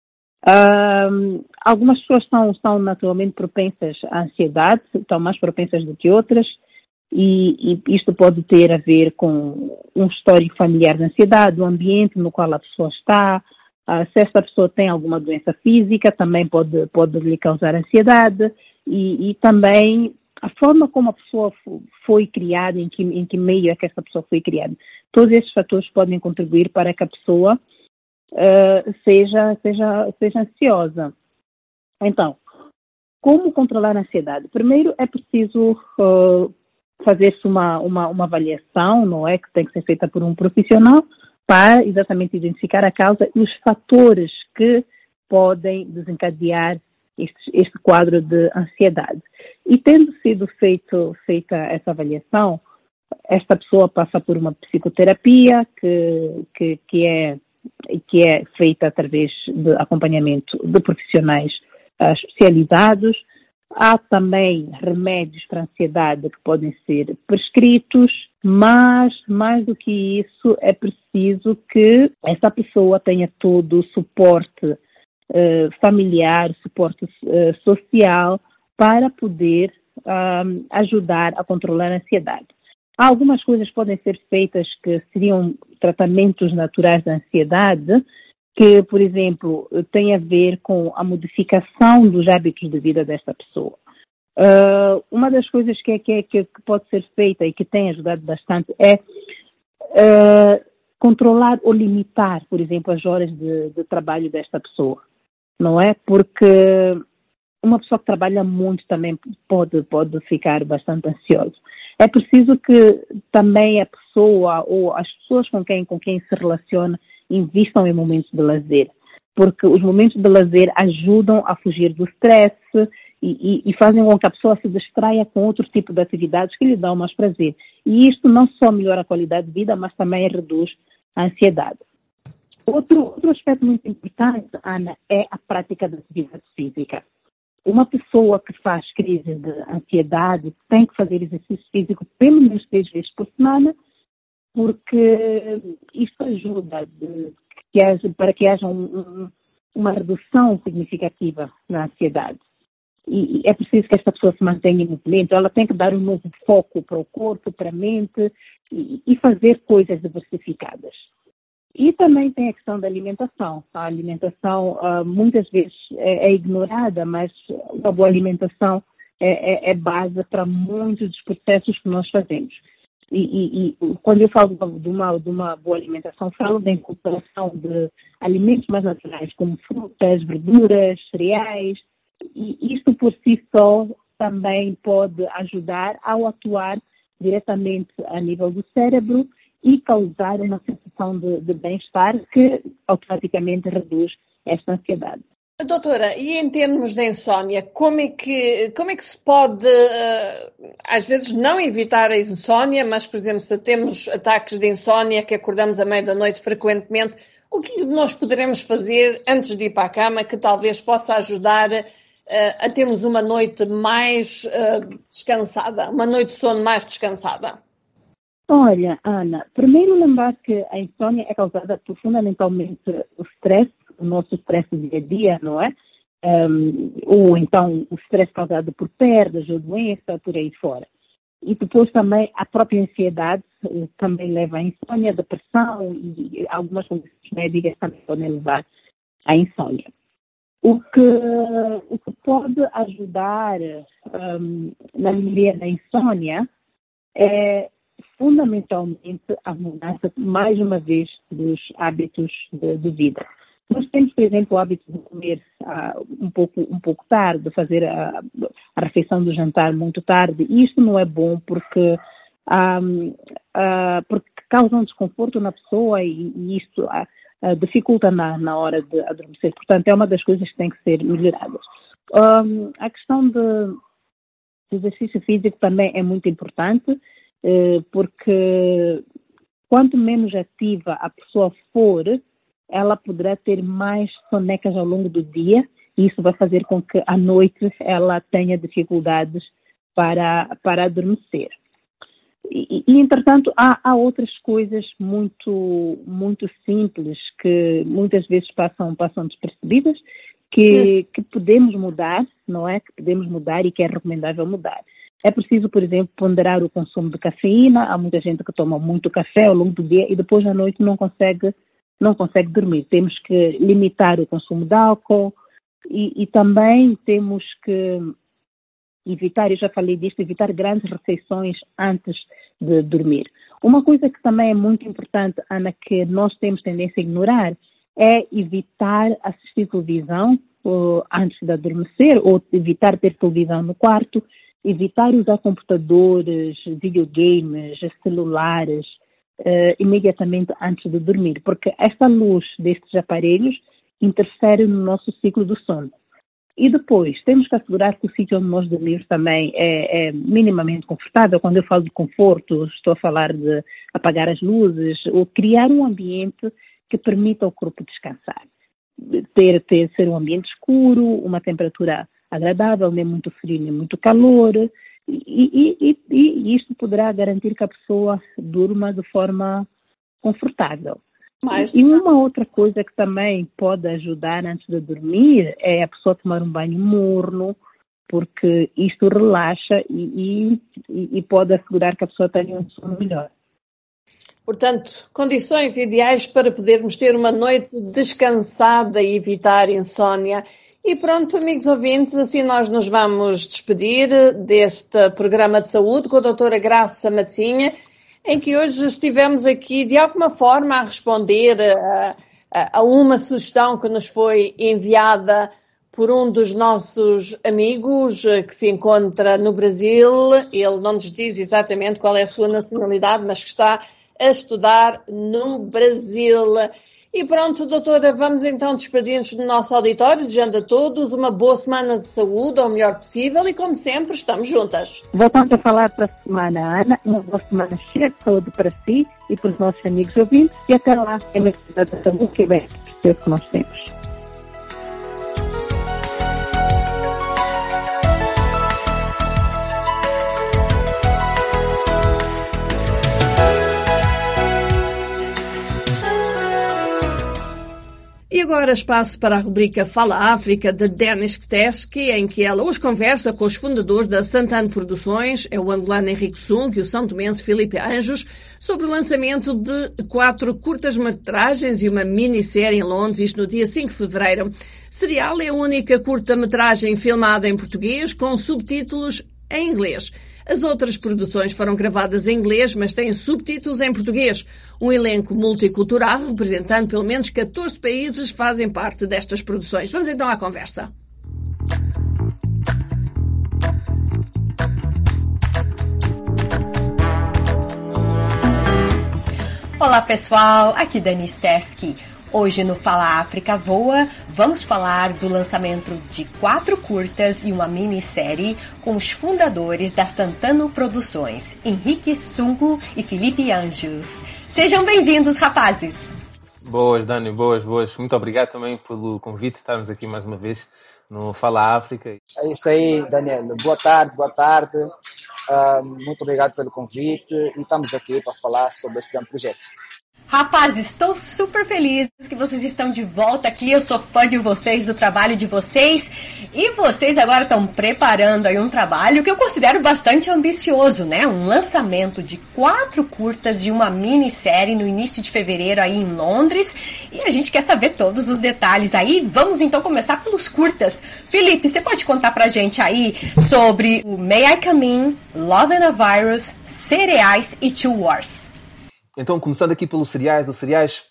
Um, algumas pessoas são, são naturalmente propensas à ansiedade, estão mais propensas do que outras, e, e isto pode ter a ver com um histórico familiar de ansiedade, o ambiente no qual a pessoa está, uh, se esta pessoa tem alguma doença física, também pode, pode lhe causar ansiedade, e, e também a forma como a pessoa foi criada, em que, em que meio é que essa pessoa foi criada. Todos esses fatores podem contribuir para que a pessoa Uh, seja, seja, seja ansiosa. Então, como controlar a ansiedade? Primeiro é preciso uh, fazer-se uma, uma, uma avaliação, não é? Que tem que ser feita por um profissional para exatamente identificar a causa e os fatores que podem desencadear este, este quadro de ansiedade. E tendo sido feito, feita essa avaliação, esta pessoa passa por uma psicoterapia que, que, que é que é feita através de acompanhamento de profissionais uh, especializados. Há também remédios para ansiedade que podem ser prescritos, mas, mais do que isso, é preciso que essa pessoa tenha todo o suporte uh, familiar, suporte uh, social, para poder uh, ajudar a controlar a ansiedade. Algumas coisas podem ser feitas que seriam tratamentos naturais da ansiedade, que, por exemplo, têm a ver com a modificação dos hábitos de vida desta pessoa. Uh, uma das coisas que, que, que pode ser feita e que tem ajudado bastante é uh, controlar ou limitar, por exemplo, as horas de, de trabalho desta pessoa, não é? Porque uma pessoa que trabalha muito também pode, pode ficar bastante ansiosa. É preciso que também a pessoa ou as pessoas com quem, com quem se relaciona invistam em momentos de lazer, porque os momentos de lazer ajudam a fugir do stress e, e, e fazem com que a pessoa se distraia com outro tipo de atividades que lhe dão mais prazer. E isto não só melhora a qualidade de vida, mas também reduz a ansiedade. Outro, outro aspecto muito importante, Ana, é a prática da atividade física. Uma pessoa que faz crise de ansiedade tem que fazer exercício físico pelo menos três vezes por semana, porque isto ajuda de, que haja, para que haja um, um, uma redução significativa na ansiedade. E, e é preciso que esta pessoa se mantenha em movimento, ela tem que dar um novo foco para o corpo, para a mente e, e fazer coisas diversificadas. E também tem a questão da alimentação. A alimentação uh, muitas vezes é, é ignorada, mas uma boa alimentação é, é, é base para muitos dos processos que nós fazemos. E, e, e quando eu falo de uma, de uma boa alimentação, falo da incorporação de alimentos mais naturais, como frutas, verduras, cereais. E isto por si só também pode ajudar ao atuar diretamente a nível do cérebro e causar uma sensação de, de bem-estar que automaticamente reduz esta ansiedade. Doutora, e em termos de insónia, como é que, como é que se pode, uh, às vezes, não evitar a insónia, mas, por exemplo, se temos ataques de insónia que acordamos à meia da noite frequentemente, o que nós poderemos fazer antes de ir para a cama que talvez possa ajudar uh, a termos uma noite mais uh, descansada, uma noite de sono mais descansada? Olha, Ana, primeiro lembrar que a insônia é causada por fundamentalmente o stress, o nosso stress do dia a dia, não é? um, ou então o stress causado por perdas ou doença, por aí fora. E depois também a própria ansiedade uh, também leva à insônia, depressão e algumas condições médicas também podem levar à insônia. O que, o que pode ajudar um, na melhoria da insônia é fundamentalmente a mudança, mais uma vez, dos hábitos de, de vida. Nós temos, por exemplo, o hábito de comer uh, um, pouco, um pouco tarde, de fazer a, a refeição do jantar muito tarde. E isto não é bom porque, um, uh, porque causa um desconforto na pessoa e, e isto uh, uh, dificulta na, na hora de adormecer. Portanto, é uma das coisas que tem que ser melhoradas. Um, a questão de, de exercício físico também é muito importante, uh, porque quanto menos ativa a pessoa for, ela poderá ter mais sonecas ao longo do dia e isso vai fazer com que à noite ela tenha dificuldades para, para adormecer. E, e entretanto, há, há outras coisas muito, muito simples que muitas vezes passam, passam despercebidas, que, que podemos mudar, não é? Que podemos mudar e que é recomendável mudar. É preciso, por exemplo, ponderar o consumo de cafeína. Há muita gente que toma muito café ao longo do dia e depois à noite não consegue não consegue dormir. Temos que limitar o consumo de álcool e, e também temos que evitar, eu já falei disto, evitar grandes refeições antes de dormir. Uma coisa que também é muito importante, Ana, que nós temos tendência a ignorar, é evitar assistir televisão uh, antes de adormecer ou evitar ter televisão no quarto, evitar usar computadores, videogames, celulares, Uh, imediatamente antes de dormir, porque esta luz destes aparelhos interfere no nosso ciclo do sono. E depois, temos que assegurar que o sítio onde nós dormimos também é, é minimamente confortável. Quando eu falo de conforto, estou a falar de apagar as luzes ou criar um ambiente que permita ao corpo descansar. Ter, ter, ser um ambiente escuro, uma temperatura agradável, nem muito frio, nem muito calor. E, e, e, e isto poderá garantir que a pessoa durma de forma confortável. Mas, e uma outra coisa que também pode ajudar antes de dormir é a pessoa tomar um banho morno, porque isto relaxa e, e, e pode assegurar que a pessoa tenha um sono melhor. Portanto, condições ideais para podermos ter uma noite descansada e evitar insónia. E pronto, amigos ouvintes, assim nós nos vamos despedir deste programa de saúde com a doutora Graça Matinha, em que hoje estivemos aqui de alguma forma a responder a, a, a uma sugestão que nos foi enviada por um dos nossos amigos que se encontra no Brasil. Ele não nos diz exatamente qual é a sua nacionalidade, mas que está a estudar no Brasil. E pronto, doutora, vamos então despedir-nos do nosso auditório, desejando a todos uma boa semana de saúde, ao melhor possível, e como sempre, estamos juntas. Voltamos a falar para a semana, Ana, uma boa semana cheia de saúde para si e para os nossos amigos ouvintes, e até lá, é a necessidade da saúde que é bem o que nós temos. E agora espaço para a rubrica Fala África, de Denis Ktesky, em que ela hoje conversa com os fundadores da Santana Produções, é o angolano Henrique Sung e o são tomense Filipe Anjos, sobre o lançamento de quatro curtas-metragens e uma minissérie em Londres, isto no dia cinco de fevereiro. Serial é a única curta-metragem filmada em português com subtítulos em inglês. As outras produções foram gravadas em inglês, mas têm subtítulos em português. Um elenco multicultural, representando pelo menos catorze países, fazem parte destas produções. Vamos então à conversa. Olá pessoal, aqui Dani Ktesky. Hoje no Fala África Voa, vamos falar do lançamento de quatro curtas e uma minissérie com os fundadores da Santana Produções, Henrique Sung e Filipe Anjos. Sejam bem-vindos, rapazes! Boas, Dani, boas, boas. Muito obrigado também pelo convite, estarmos aqui mais uma vez no Fala África. É isso aí, Daniel. Boa tarde, boa tarde. Uh, muito obrigado pelo convite e estamos aqui para falar sobre esse grande projeto. Rapazes, estou super feliz que vocês estão de volta aqui. Eu sou fã de vocês, do trabalho de vocês. E vocês agora estão preparando aí um trabalho que eu considero bastante ambicioso, né? Um lançamento de quatro curtas e uma minissérie no início de fevereiro aí em Londres. E a gente quer saber todos os detalhes aí. Vamos então começar pelos curtas. Felipe, você pode contar pra gente aí sobre o May I Come In, Love and a Virus, Cereais e Two Wars? Então, começando aqui pelos Cereais, os Cereais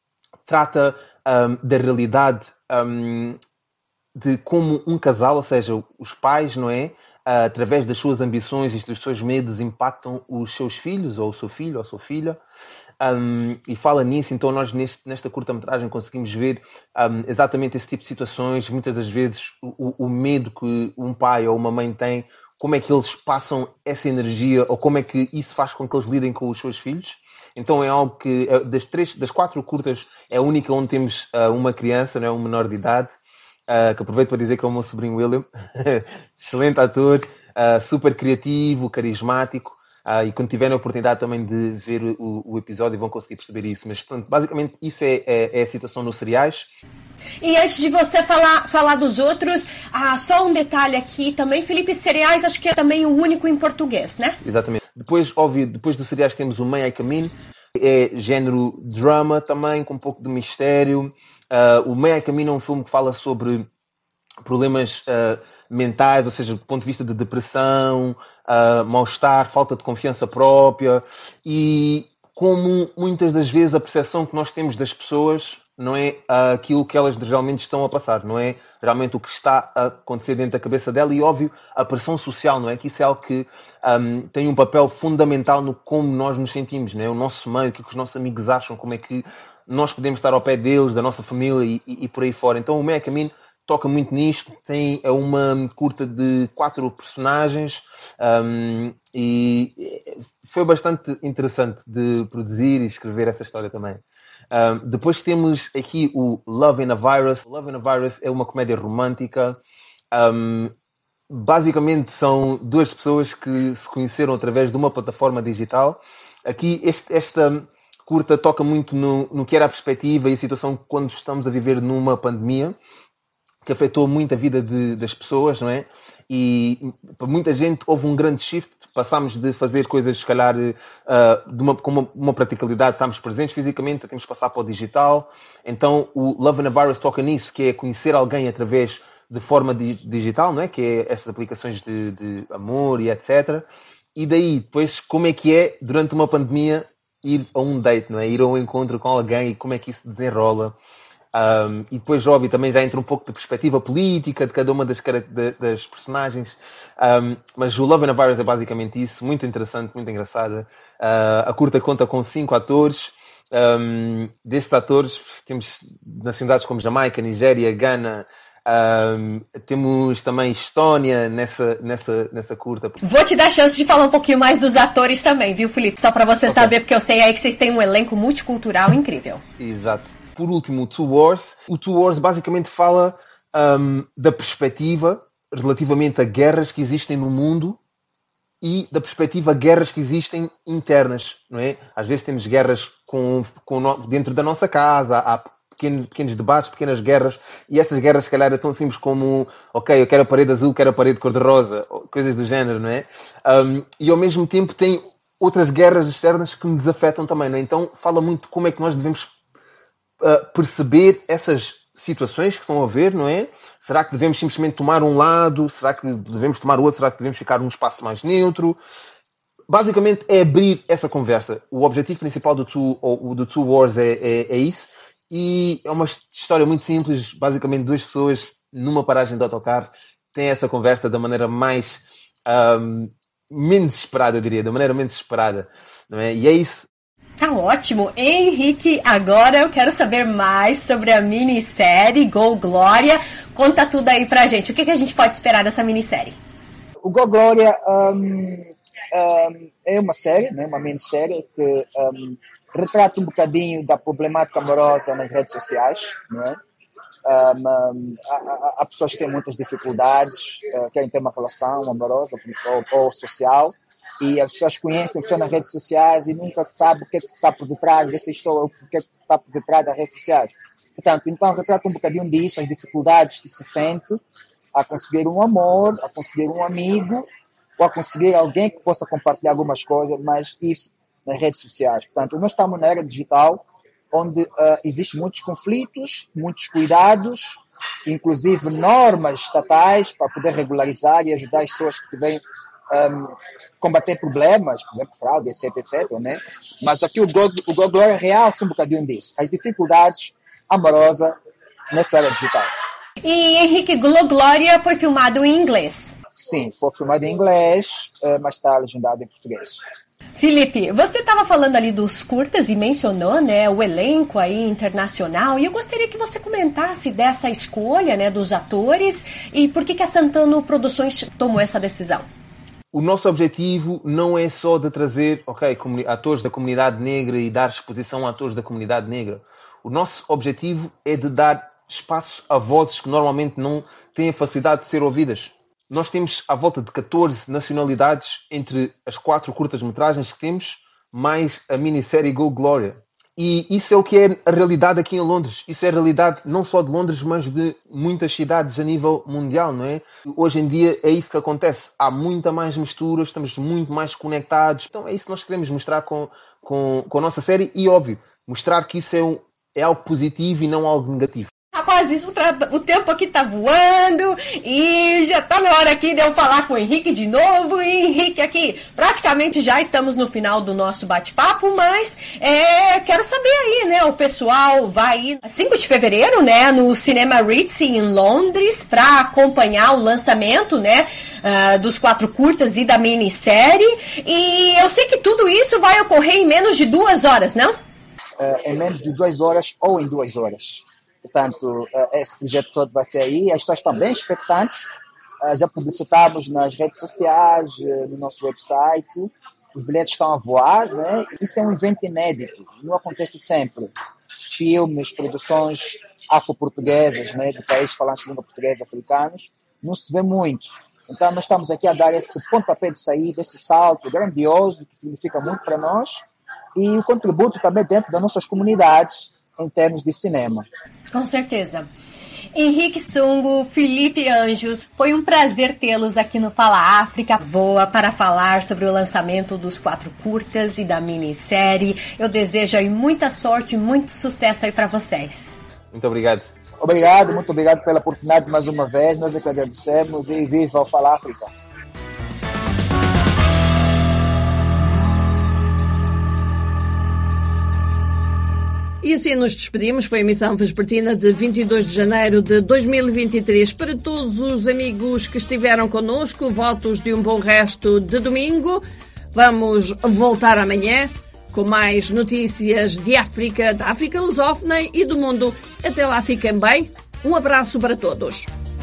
trata um, da realidade um, de como um casal, ou seja, os pais, não é? Uh, através das suas ambições e dos seus medos, impactam os seus filhos, ou o seu filho, ou a sua filha. Um, e fala nisso, então nós neste, nesta curta-metragem conseguimos ver um, exatamente esse tipo de situações, muitas das vezes o, o medo que um pai ou uma mãe tem, como é que eles passam essa energia, ou como é que isso faz com que eles lidem com os seus filhos. Então é algo que, das, três, das quatro curtas, é a única onde temos uh, uma criança, não é? Um menor de idade, uh, que aproveito para dizer que é o meu sobrinho William. Excelente ator, uh, super criativo, carismático, uh, e quando tiverem a oportunidade também de ver o, o episódio vão conseguir perceber isso. Mas pronto, basicamente isso é, é, é a situação nos Cereais. E antes de você falar, falar dos outros, ah, só um detalhe aqui também, Felipe, Cereais acho que é também o único em português, né? Exatamente. Depois, óbvio, depois dos Cereais temos o May I Come In, é género drama também, com um pouco de mistério. Uh, o May I Come In é um filme que fala sobre problemas uh, mentais, ou seja, do ponto de vista de depressão, uh, mal-estar, falta de confiança própria, e como muitas das vezes a percepção que nós temos das pessoas não é uh, aquilo que elas realmente estão a passar, não é realmente o que está a acontecer dentro da cabeça dela, e óbvio, a pressão social, não é? Que isso é algo que um, tem um papel fundamental no como nós nos sentimos, não é? O nosso meio, o que, é que os nossos amigos acham, como é que nós podemos estar ao pé deles, da nossa família e, e, e por aí fora. Então o May I Come In toca muito nisto, tem uma curta de quatro personagens, um, e foi bastante interessante de produzir e escrever essa história também. Um, depois temos aqui o Love and a Virus. Love and a Virus é uma comédia romântica. Um, basicamente são duas pessoas que se conheceram através de uma plataforma digital. Aqui este, esta curta toca muito no, no que era a perspectiva e a situação quando estamos a viver numa pandemia que afetou muito a vida de, das pessoas, não é? E para muita gente houve um grande shift. Passámos de fazer coisas, se calhar, uh, de uma, com uma, uma praticalidade, estamos presentes fisicamente, temos que passar para o digital. Então o Love and a Virus toca nisso, que é conhecer alguém através de forma di- digital, não é? Que é essas aplicações de, de amor e etcétera. E daí, depois, como é que é, durante uma pandemia, ir a um date, não é? Ir a um encontro com alguém e como é que isso desenrola. Um, e depois, óbvio, também já entra um pouco de perspectiva política de cada uma das, de, das personagens. Um, mas o Love and a Virus é basicamente isso. Muito interessante, muito engraçada. Uh, a curta conta com cinco atores. Um, desses atores temos nacionalidades como Jamaica, Nigéria, Gana. Um, temos também Estónia nessa, nessa, nessa curta. Vou te dar a chance de falar um pouquinho mais dos atores também, viu, Felipe? Só para você okay. saber, porque eu sei aí que vocês têm um elenco multicultural incrível. Exato. Por último, o Two Wars. O Two Wars basicamente fala um, da perspectiva relativamente a guerras que existem no mundo e da perspectiva a guerras que existem internas, não é? Às vezes temos guerras com, com no, dentro da nossa casa, há pequenos, pequenos debates, pequenas guerras, e essas guerras, se calhar, é tão simples como, ok, eu quero a parede azul, quero a parede cor-de-rosa, coisas do género, não é? Um, e ao mesmo tempo tem outras guerras externas que nos afetam também, não é? Então fala muito de como é que nós devemos Uh, perceber essas situações que estão a ver, não é? Será que devemos simplesmente tomar um lado? Será que devemos tomar o outro? Será que devemos ficar num espaço mais neutro? Basicamente é abrir essa conversa. O objetivo principal do Two, ou, do Two Wars é, é, é isso. E é uma história muito simples. Basicamente duas pessoas numa paragem de autocarro têm essa conversa da maneira mais um, menos esperada, eu diria. Da maneira menos esperada, não é? E é isso. Tá ótimo. Henrique, agora eu quero saber mais sobre a minissérie Go Glória. Conta tudo aí pra gente. O que, que a gente pode esperar dessa minissérie? O Go Glória um, um, é uma série, né, uma minissérie que um, retrata um bocadinho da problemática amorosa nas redes sociais, não é? Um, um, há, há pessoas que têm muitas dificuldades, uh, querem ter uma relação amorosa ou, ou social. e as pessoas conhecem pessoas nas redes sociais e nunca sabem o que é que está por detrás dessas pessoas, o que é que está por detrás das redes sociais. Portanto, então retrata um bocadinho disso, as dificuldades que se sente a conseguir um amor, a conseguir um amigo, ou a conseguir alguém que possa compartilhar algumas coisas, mas isso nas redes sociais. Portanto, nós estamos na era digital, onde uh, existem muitos conflitos, muitos cuidados, inclusive normas estatais para poder regularizar e ajudar as pessoas que vêm um, combater problemas, por exemplo, fraude, etc, etc, né? Mas aqui o Go, o Go Glória realça um bocadinho disso, as dificuldades amorosas nessa era digital. E Henrique, Go Glória foi filmado em inglês? Sim, foi filmado em inglês, mas está legendado em português. Felipe, você estava falando ali dos curtas e mencionou, né, o elenco aí internacional, e eu gostaria que você comentasse dessa escolha, né, dos atores e por que que a Santana Produções tomou essa decisão. O nosso objetivo não é só de trazer, ok, atores da comunidade negra e dar exposição a atores da comunidade negra. O nosso objetivo é de dar espaço a vozes que normalmente não têm a facilidade de ser ouvidas. Nós temos à volta de catorze nacionalidades entre as quatro curtas-metragens que temos, mais a minissérie Go Glória. E isso é o que é a realidade aqui em Londres. Isso é a realidade não só de Londres, mas de muitas cidades a nível mundial, não é? Hoje em dia é isso que acontece. Há muita mais mistura, estamos muito mais conectados. Então é isso que nós queremos mostrar com, com, com a nossa série e, óbvio, mostrar que isso é, um, é algo positivo e não algo negativo. Rapaz, isso, o tempo aqui tá voando e já tá na hora aqui de eu falar com o Henrique de novo. E Henrique, aqui, praticamente já estamos no final do nosso bate-papo, mas é, quero saber aí, né, o pessoal vai ir cinco de fevereiro, né, no Cinema Ritz em Londres para acompanhar o lançamento, né, uh, dos quatro curtas e da minissérie. E eu sei que tudo isso vai ocorrer em menos de duas horas, não? É, em menos de duas horas ou em duas horas. Portanto, esse projeto todo vai ser aí. As pessoas estão bem expectantes. Já publicitamos nas redes sociais, no nosso website. Os bilhetes estão a voar, né? Isso é um evento inédito. Não acontece sempre. Filmes, produções afro-portuguesas, né? De países falantes de língua portuguesa, africanos, não se vê muito. Então, nós estamos aqui a dar esse pontapé de saída, esse salto grandioso, que significa muito para nós. E o contributo também dentro das nossas comunidades, em termos de cinema. Com certeza. Henrique Sungo, Felipe Anjos, foi um prazer tê-los aqui no Fala África Voa para falar sobre o lançamento dos quatro curtas e da minissérie. Eu desejo aí muita sorte e muito sucesso aí para vocês. Muito obrigado. Obrigado, muito obrigado pela oportunidade mais uma vez. Nós é que agradecemos e viva o Fala África. E assim nos despedimos. Foi a emissão vespertina de vinte e dois de janeiro de dois mil e vinte e três. Para todos os amigos que estiveram connosco, votos de um bom resto de domingo. Vamos voltar amanhã com mais notícias de África, da África lusófona e do mundo. Até lá, fiquem bem. Um abraço para todos.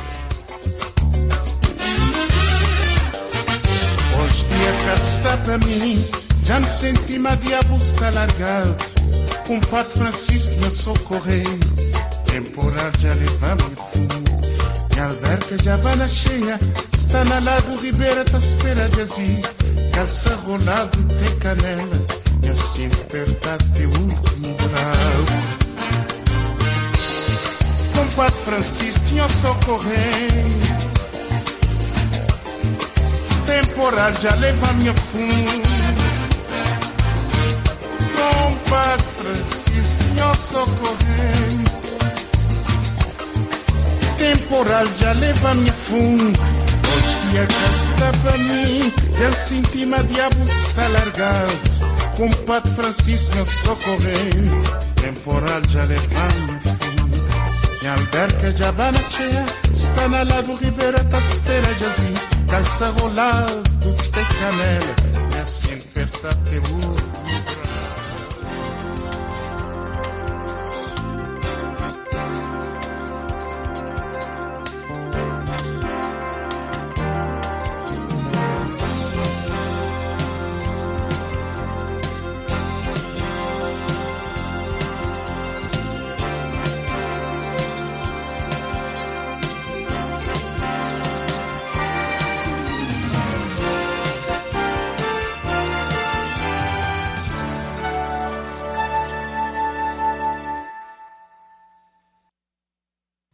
Hostia, cá está para mim. Já me senti uma diabo está largado. Com o Padre Francisco me socorrendo, temporal já levamos fundo. E alberca de Habana cheia, está na lado Ribeira, tá espera de azir. Calça rolado de canela, e assim apertar teu último grau. Com o Padre Francisco me socorrendo, temporal já leva-me fundo. Padre Francisco me socorrendo, temporal já leva-me fundo. Hostia, cá está para mim, já senti uma diabo está largado. Com Padre Francisco me socorrendo, temporal já leva-me fundo. E a alberca de Habana cheia, está na lado Ribeira, tá espera de azim. Calça rolado de canela, e assim apertar teu último.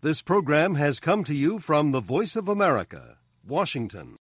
This program has come to you from the Voice of America, Washington.